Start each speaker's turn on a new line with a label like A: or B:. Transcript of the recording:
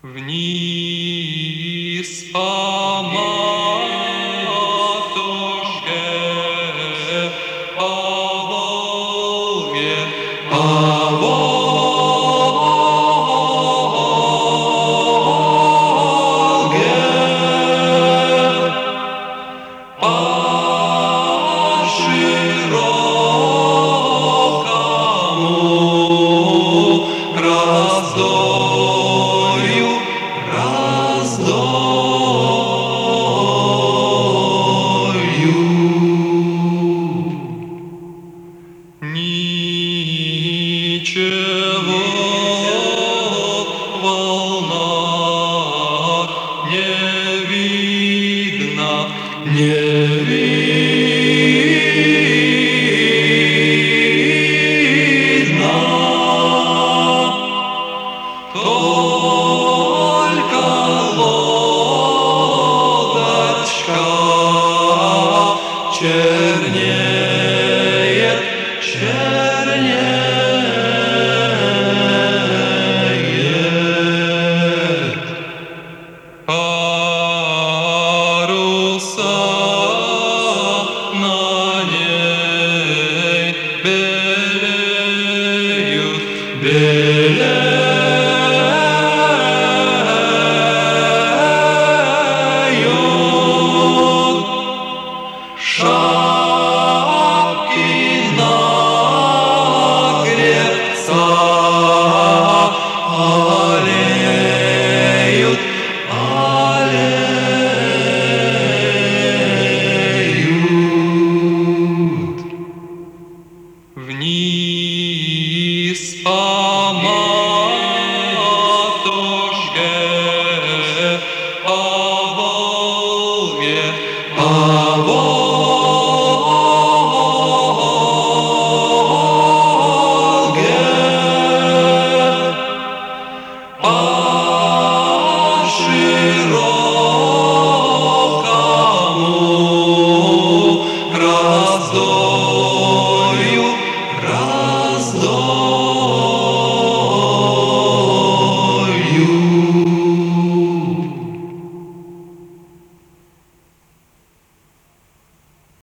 A: Вниз по матушке, по Волге, по Волге, по широкому раздолью, ничего в волнах не видно, не видно, только лодочка чернеет, чернеет. Паруса на ней белеют, белеют. Шапки на гребца алеют, алеют. Вниз по